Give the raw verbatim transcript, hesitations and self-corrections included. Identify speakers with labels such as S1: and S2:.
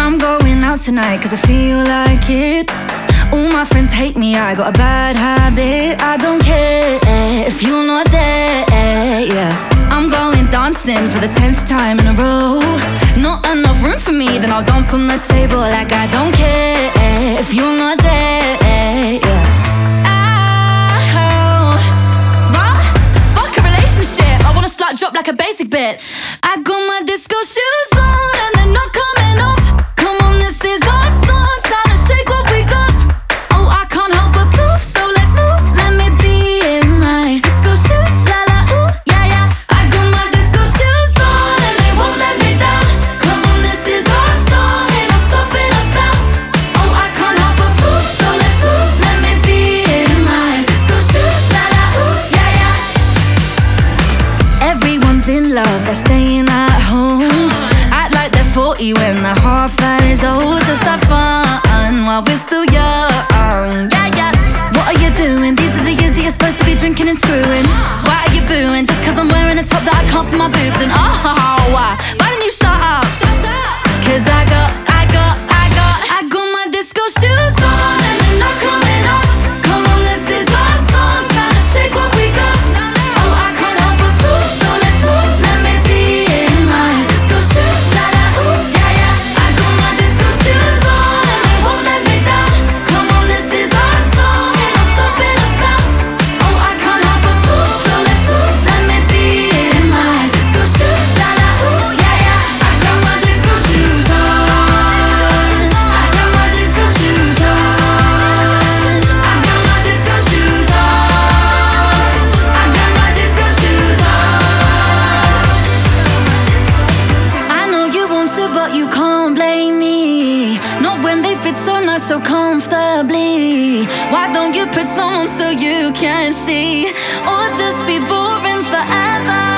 S1: I'm going out tonight cause I feel like it. All my friends hate me, I got a bad habit. I don't care if you're not there, yeah. I'm going dancing for the tenth time in a row. Not enough room for me, then I'll dance on the table like I don't care if you're not there, yeah. Oh, what? Fuck a relationship, I wanna slut drop like a basic bitch. I got my disco shoes on and they're not coming off. Come on, this is our song, time to shake what we got. Oh, I can't help but move, so let's move. Let me be in my disco shoes, la la ooh, yeah yeah. I got my disco shoes on and they won't let me down. Come on, this is our song, ain't no stopping us now. Oh, I can't help but move, so let's move. Let me be in my disco shoes, la la ooh, yeah yeah. Everyone's in love, they're staying at home. Act like they're forty when they're half as old. Just have fun while we're still young, yeah, yeah. What are you doing? These are the years that you're supposed to be drinking and screwing. Why are you booing? Just cause I'm wearing a top that I can't fit my boobs in. Oh, why? Why don't you shut up? Cause I got, I got, I got I got my disco shoes on and they're not coming off. Come on, this is our song, time to shake what we got. Oh, I can't help but move, so let's move. Let me be in my disco shoes, la la ooh, yeah yeah. I got my disco shoes on and they won't let me down. Come on, this is our song, ain't no stopping us now. Oh, I can't help but move, so let's move. Let me be in my disco shoes, la la ooh, yeah yeah. I got my disco shoes on. I got my disco shoes on. I got my disco shoes on. I got my disco shoes on. I know you want to, but you can't blame me. Not when they fit so nice, so comfortably. Why don't you put some on so you can see? Or just be boring forever?